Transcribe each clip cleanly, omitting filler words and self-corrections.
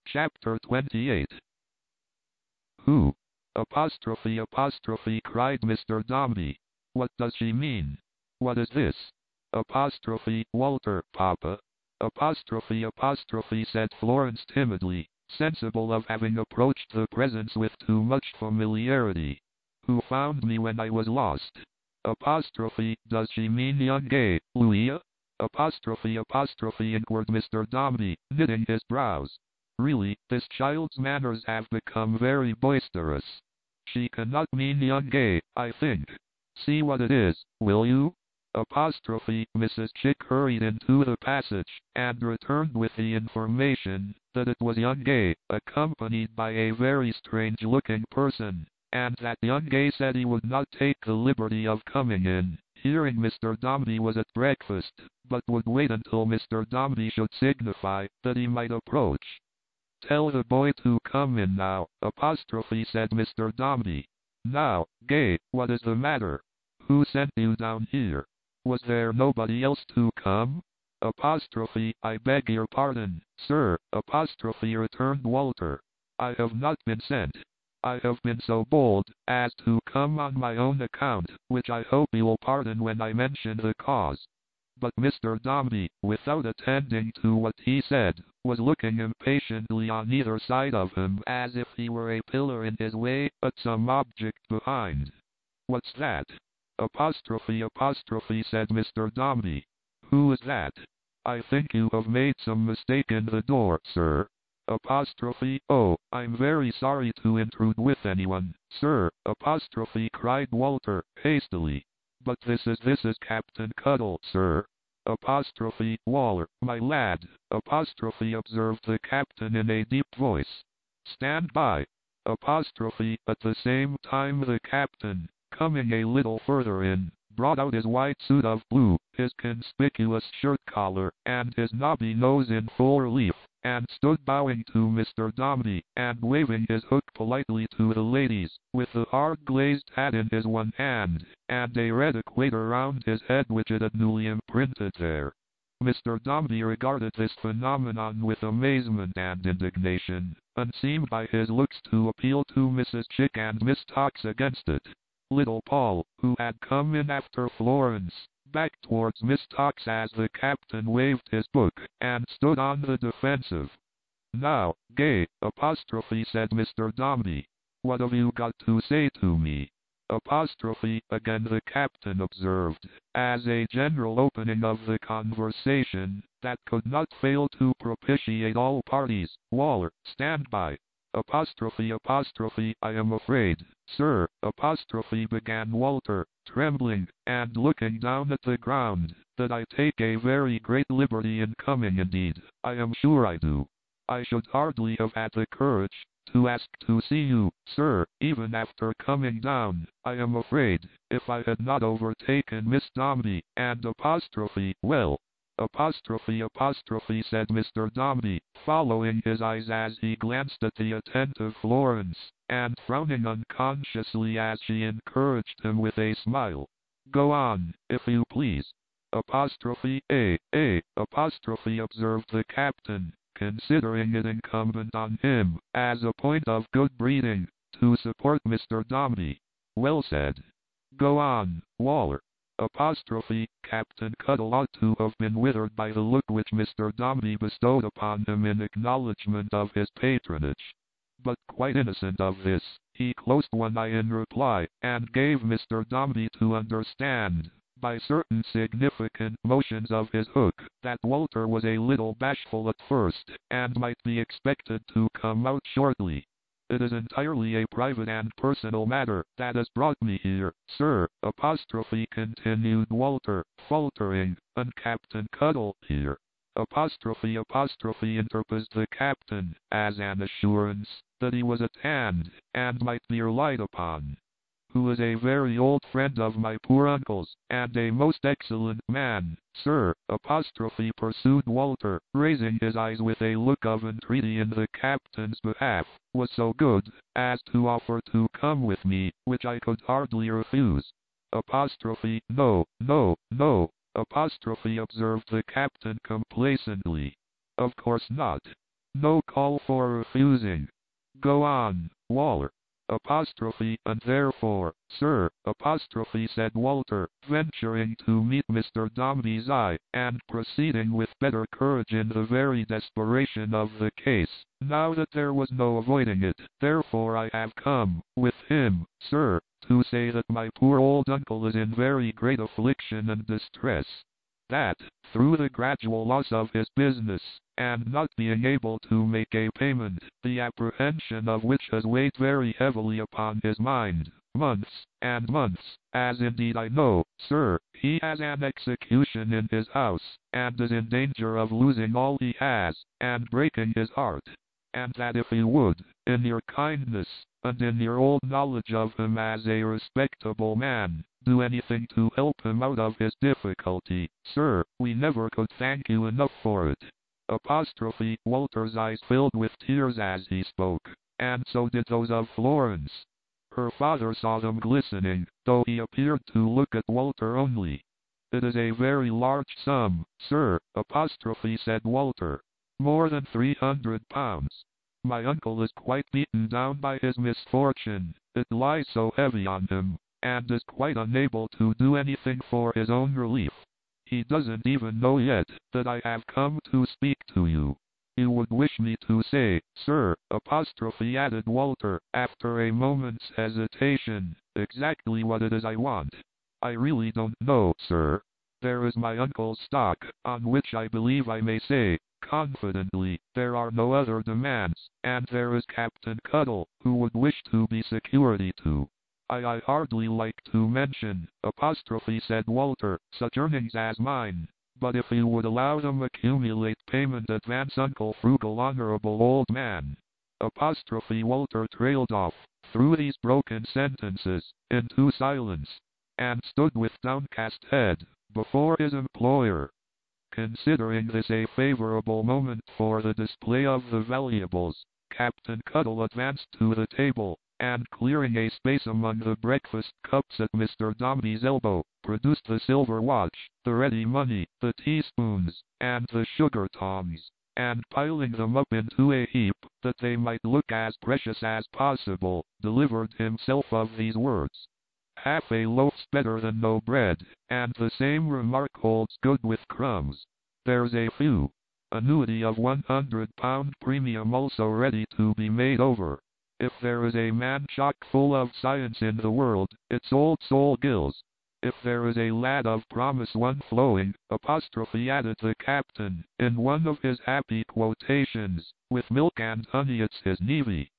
Chapter 28. Who? Apostrophe, cried Mr. Dombey. What does she mean? What is this? Apostrophe, Walter, Papa. Apostrophe, said Florence timidly, sensible of having approached the presence with too much familiarity. Who found me when I was lost? Apostrophe, does she mean young gay, Louisa? Apostrophe, inquired Mr. Dombey, knitting his brows. Really, this child's manners have become very boisterous. She cannot mean young gay, I think. See what it is, will you? Apostrophe, Mrs. Chick hurried into the passage, and returned with the information that it was young gay, accompanied by a very strange-looking person, and that young gay said he would not take the liberty of coming in, hearing Mr. Dombey was at breakfast, but would wait until Mr. Dombey should signify that he might approach. Tell the boy to come in now, apostrophe, said Mr. Dombey. Now, Gay, what is the matter? Who sent you down here? Was there nobody else to come? Apostrophe, I beg your pardon, sir, apostrophe, returned Walter. I have not been sent. I have been so bold as to come on my own account, which I hope you will pardon when I mention the cause. But Mr. Dombey, without attending to what he said, was looking impatiently on either side of him as if he were a pillar in his way, at some object behind. What's that? Apostrophe, said Mr. Dombey. Who is that? I think you have made some mistake in the door, sir. Apostrophe, oh, I'm very sorry to intrude with anyone, sir, apostrophe, cried Walter, hastily. But this is Captain Cuddle, sir. Apostrophe, Waller, my lad, apostrophe, observed the captain in a deep voice. Stand by. Apostrophe, at the same time the captain, coming a little further in, brought out his white suit of blue, his conspicuous shirt collar, and his knobby nose in full relief, and stood bowing to Mr. Dombey, and waving his hook politely to the ladies, with the hard glazed hat in his one hand, and a red equator round his head which it had newly imprinted there. Mr. Dombey regarded this phenomenon with amazement and indignation, and seemed by his looks to appeal to Mrs. Chick and Miss Tox against it. Little Paul, who had come in after Florence, backed towards Miss Tox as the captain waved his book, and stood on the defensive. Now, Gay, apostrophe, said Mr. Dombey. What have you got to say to me? Apostrophe, again the captain observed, as a general opening of the conversation, that could not fail to propitiate all parties. Waller, stand by. Apostrophe, I am afraid, sir, apostrophe, began Walter, trembling, and looking down at the ground, that I take a very great liberty in coming indeed, I am sure I do. I should hardly have had the courage to ask to see you, sir, even after coming down, I am afraid, if I had not overtaken Miss Dombey, and apostrophe, well, apostrophe, said Mr. Dombey, following his eyes as he glanced at the attentive Florence, and frowning unconsciously as she encouraged him with a smile. Go on, if you please. Apostrophe, apostrophe, observed the captain, considering it incumbent on him, as a point of good breeding, to support Mr. Dombey. Well said. Go on, Waller. Apostrophe, Captain Cuddle ought to have been withered by the look which Mr. Dombey bestowed upon him in acknowledgment of his patronage. But quite innocent of this, he closed one eye in reply, and gave Mr. Dombey to understand, by certain significant motions of his hook, that Walter was a little bashful at first, and might be expected to come out shortly. It is entirely a private and personal matter that has brought me here, sir, apostrophe, continued Walter, faltering, and Captain Cuddle here. Apostrophe, interposed the captain, as an assurance that he was at hand, and might be relied upon. Who is a very old friend of my poor uncle's, and a most excellent man, sir, apostrophe, pursued Walter, raising his eyes with a look of entreaty in the captain's behalf, was so good as to offer to come with me, which I could hardly refuse. Apostrophe, no, apostrophe, observed the captain complacently. Of course not. No call for refusing. Go on, Waller. And therefore, sir, said Walter, venturing to meet Mr. Dombey's eye, and proceeding with better courage in the very desperation of the case. Now that there was no avoiding it, therefore I have come, with him, sir, to say that my poor old uncle is in very great affliction and distress. That, through the gradual loss of his business, and not being able to make a payment, the apprehension of which has weighed very heavily upon his mind, months, as indeed I know, sir, he has an execution in his house, and is in danger of losing all he has, and breaking his heart, and that if he would, in your kindness, and in your old knowledge of him as a respectable man, do anything to help him out of his difficulty, sir, we never could thank you enough for it. Walter's eyes filled with tears as he spoke, and so did those of Florence. Her father saw them glistening, though he appeared to look at Walter only. It is a very large sum, sir, said Walter. More than £300. My uncle is quite beaten down by his misfortune, it lies so heavy on him, and is quite unable to do anything for his own relief. He doesn't even know yet that I have come to speak to you. You would wish me to say, sir, added Walter, after a moment's hesitation, exactly what it is I want. I really don't know, sir. There is my uncle's stock, on which I believe I may say, confidently, there are no other demands, and there is Captain Cuttle, who would wish to be security to. I hardly like to mention, said Walter, such earnings as mine, but if you would allow them accumulate payment advance Uncle Frugal honorable old man. Walter trailed off, through these broken sentences, into silence, and stood with downcast head, before his employer. Considering this a favorable moment for the display of the valuables, Captain Cuttle advanced to the table, and clearing a space among the breakfast cups at Mr. Dombey's elbow, produced the silver watch, the ready money, the teaspoons, and the sugar tongs, and piling them up into a heap, that they might look as precious as possible, delivered himself of these words. Half a loaf's better than no bread, and the same remark holds good with crumbs. There's a few. Annuity of £100 premium also ready to be made over. If there is a man chock full of science in the world, it's old Sol Gills. If there is a lad of promise one flowing, added the captain, in one of his happy quotations, with milk and honey it's his nevy.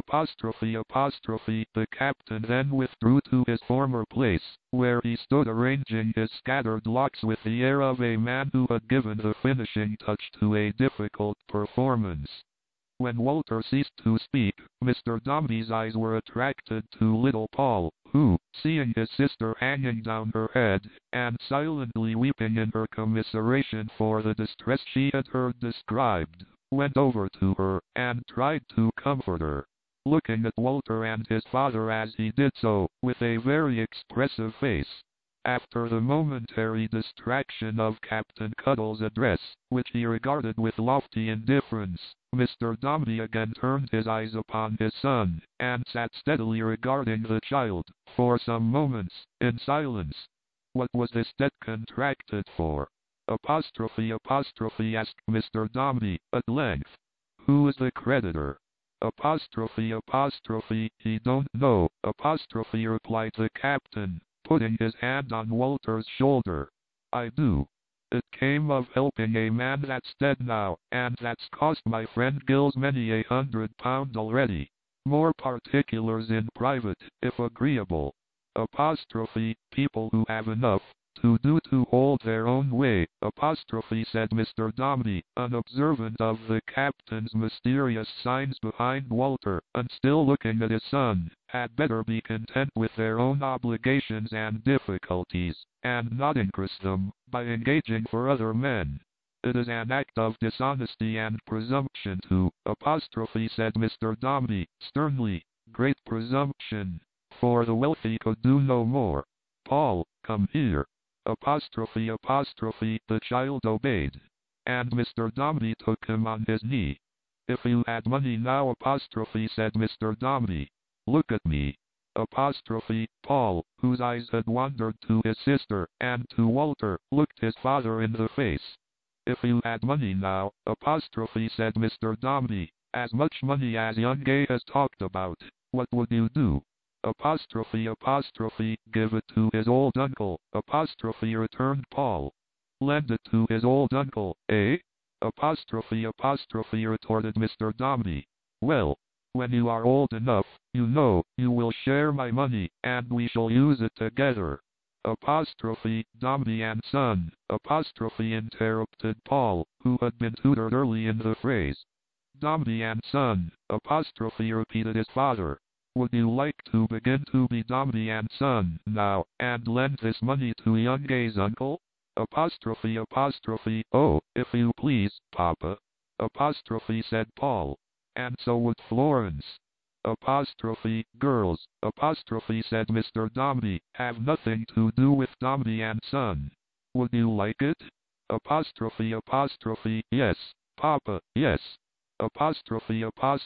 The captain then withdrew to his former place, where he stood arranging his scattered locks with the air of a man who had given the finishing touch to a difficult performance. When Walter ceased to speak, Mr. Dombey's eyes were attracted to little Paul, who, seeing his sister hanging down her head, and silently weeping in her commiseration for the distress she had heard described, went over to her, and tried to comfort her. Looking at Walter and his father as he did so, with a very expressive face. After the momentary distraction of Captain Cuttle's address, which he regarded with lofty indifference, Mr. Dombey again turned his eyes upon his son, and sat steadily regarding the child, for some moments, in silence. What was this debt contracted for? Asked Mr. Dombey, at length. Who is the creditor? He don't know, replied the captain, putting his hand on Walter's shoulder. I do. It came of helping a man that's dead now, and that's cost my friend Gills many £100 already. More particulars in private, if agreeable. People who have enough to do to hold their own way, said Mr. Dombey, unobservant of the captain's mysterious signs behind Walter, and still looking at his son, had better be content with their own obligations and difficulties, and not increase them, by engaging for other men. It is an act of dishonesty and presumption to, said Mr. Dombey, sternly, great presumption, for the wealthy could do no more. Paul, come here. The child obeyed, and Mr. Dombey took him on his knee. If you had money now apostrophe said Mr. Dombey. Look at me. Apostrophe, Paul, whose eyes had wandered to his sister and to Walter, looked his father in the face. If you had money now, apostrophe said Mr. Dombey, as much money as young Gay has talked about, what would you do? Apostrophe, give it to his old uncle, apostrophe returned Paul. Lend it to his old uncle, eh? Apostrophe, retorted Mr. Dombey. Well, when you are old enough, you know, you will share my money, and we shall use it together. Apostrophe, Dombey and son, apostrophe interrupted Paul, who had been tutored early in the phrase. Dombey and son, apostrophe repeated his father. Would you like to begin to be Dombey and son now, and lend this money to young Gay's uncle? Apostrophe, oh, if you please, Papa. Apostrophe said Paul. And so would Florence. Apostrophe, girls, apostrophe said Mr. Dombey, have nothing to do with Dombey and son. Would you like it? Apostrophe, yes, Papa, yes. Apostrophe,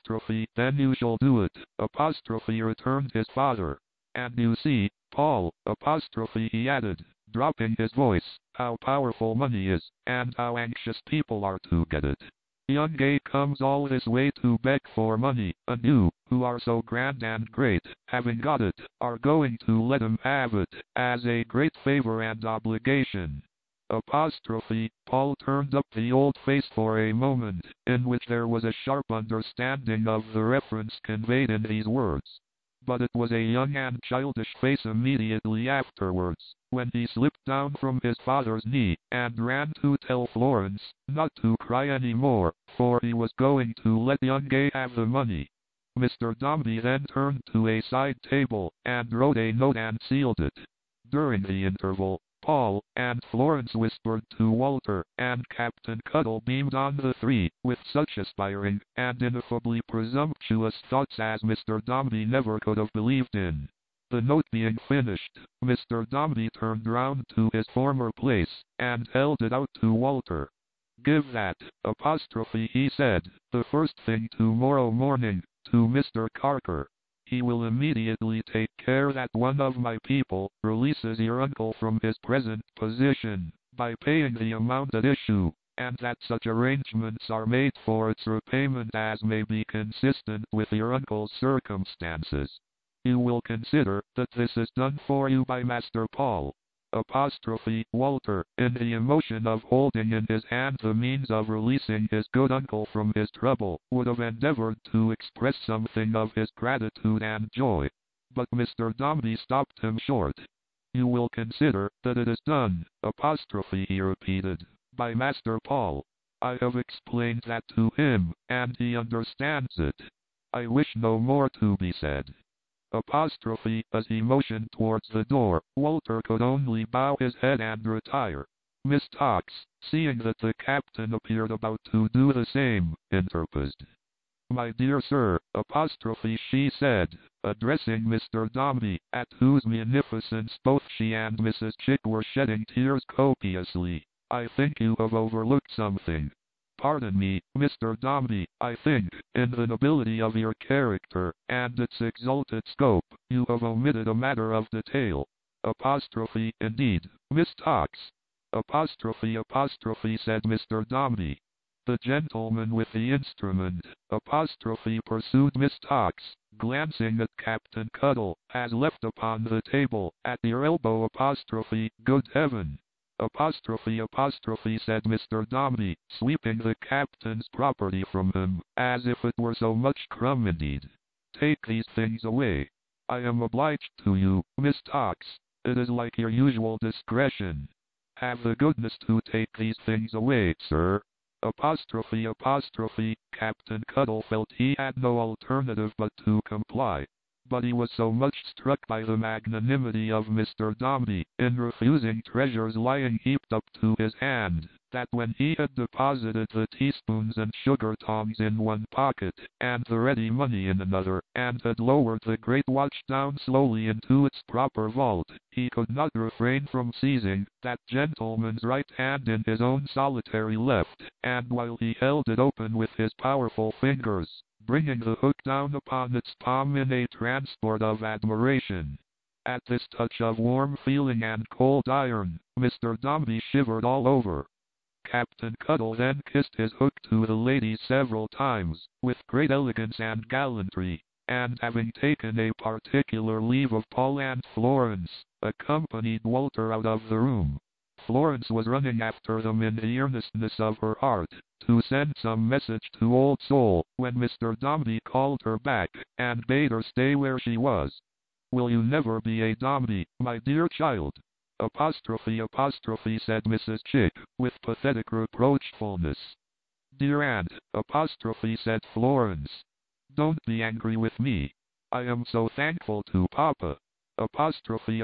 then you shall do it, apostrophe returned his father. And you see, Paul, apostrophe he added, dropping his voice, how powerful money is, and how anxious people are to get it. Young Gay comes all this way to beg for money, and you, who are so grand and great, having got it, are going to let him have it, as a great favor and obligation. Apostrophe, Paul turned up the old face for a moment, in which there was a sharp understanding of the reference conveyed in these words. But it was a young and childish face immediately afterwards, when he slipped down from his father's knee, and ran to tell Florence not to cry any more, for he was going to let young Gay have the money. Mr. Dombey then turned to a side table, and wrote a note and sealed it. During the interval, Paul and Florence whispered to Walter, and Captain Cuttle beamed on the three, with such aspiring and ineffably presumptuous thoughts as Mr. Dombey never could have believed in. The note being finished, Mr. Dombey turned round to his former place, and held it out to Walter. Give that, apostrophe he said, the first thing tomorrow morning, to Mr. Carker. He will immediately take care that one of my people releases your uncle from his present position, by paying the amount at issue, and that such arrangements are made for its repayment as may be consistent with your uncle's circumstances. You will consider that this is done for you by Master Paul. Apostrophe Walter, in the emotion of holding in his hand the means of releasing his good uncle from his trouble, would have endeavored to express something of his gratitude and joy. But Mr. Dombey stopped him short. You will consider that it is done, apostrophe he repeated, by Master Paul. I have explained that to him, and he understands it. I wish no more to be said. Apostrophe, as he motioned towards the door, Walter could only bow his head and retire. Miss Tox, seeing that the captain appeared about to do the same, interposed. My dear sir, apostrophe she said, addressing Mr. Dombey, at whose munificence both she and Mrs. Chick were shedding tears copiously, I think you have overlooked something. Pardon me, Mr. Dombey, I think, in the nobility of your character, and its exalted scope, you have omitted a matter of detail. Apostrophe, indeed, Miss Tox. Apostrophe, said Mr. Dombey. The gentleman with the instrument, apostrophe pursued Miss Tox, glancing at Captain Cuttle, has left upon the table, at your elbow apostrophe, good heaven. Apostrophe, said Mr. Dombey, sweeping the captain's property from him, as if it were so much crumb indeed. Take these things away. I am obliged to you, Miss Tox. It is like your usual discretion. Have the goodness to take these things away, sir. Apostrophe, Captain Cuttle felt he had no alternative but to comply. but he was so much struck by the magnanimity of Mr. Dombey in refusing treasures lying heaped up to his hand, that when he had deposited the teaspoons and sugar tongs in one pocket, and the ready money in another, and had lowered the great watch down slowly into its proper vault, he could not refrain from seizing that gentleman's right hand in his own solitary left, and while he held it open with his powerful fingers, bringing the hook down upon its palm in a transport of admiration. At this touch of warm feeling and cold iron, Mr. Dombey shivered all over. Captain Cuttle then kissed his hook to the lady several times, with great elegance and gallantry, and having taken a particular leave of Paul and Florence, accompanied Walter out of the room. Florence was running after them in the earnestness of her heart, to send some message to Old Sol, when Mr. Dombey called her back, and bade her stay where she was. "Will you never be a Dombey, my dear child?" Apostrophe, said Mrs. Chick, with pathetic reproachfulness. "Dear aunt," apostrophe, said Florence. "Don't be angry with me. I am so thankful to Papa." Apostrophe,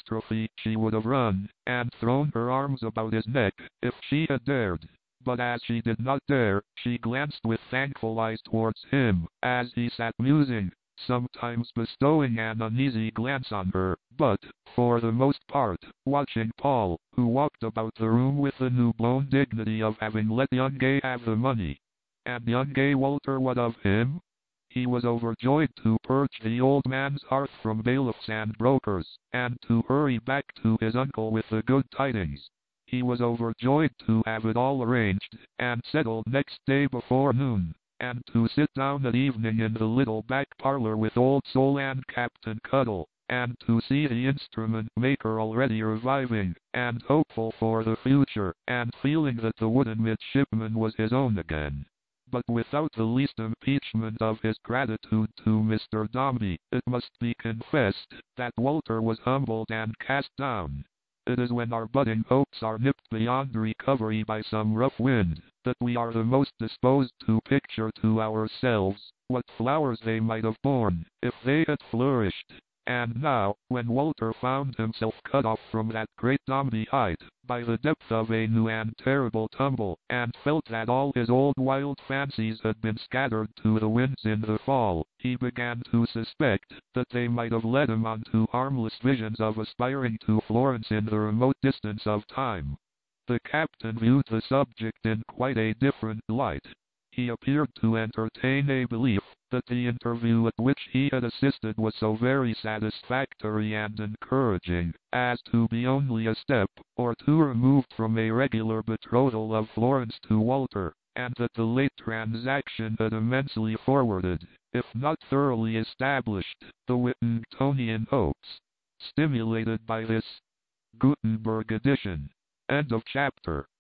she would have run, and thrown her arms about his neck, if she had dared. But as she did not dare, she glanced with thankful eyes towards him, as he sat musing, sometimes bestowing an uneasy glance on her, but, for the most part, watching Paul, who walked about the room with the new-blown dignity of having let young Gay have the money. And young Gay Walter, what of him? He was overjoyed to purge the old man's hearth from bailiffs and brokers, and to hurry back to his uncle with the good tidings. He was overjoyed to have it all arranged, and settled next day before noon, and to sit down at evening in the little back parlor with Old Sol and Captain Cuttle, and to see the instrument maker already reviving, and hopeful for the future, and feeling that the wooden midshipman was his own again. But without the least impeachment of his gratitude to Mr. Dombey, it must be confessed that Walter was humbled and cast down. It is when our budding hopes are nipped beyond recovery by some rough wind, that we are the most disposed to picture to ourselves what flowers they might have borne, if they had flourished. And now, when Walter found himself cut off from that great Dombey height, by the depth of a new and terrible tumble, and felt that all his old wild fancies had been scattered to the winds in the fall, he began to suspect that they might have led him on to harmless visions of aspiring to Florence in the remote distance of time. The captain viewed the subject in quite a different light. He appeared to entertain a belief that the interview at which he had assisted was so very satisfactory and encouraging, as to be only a step or two removed from a regular betrothal of Florence to Walter, and that the late transaction had immensely forwarded, if not thoroughly established, the Whittingtonian hopes. Stimulated by this Gutenberg edition. End of chapter.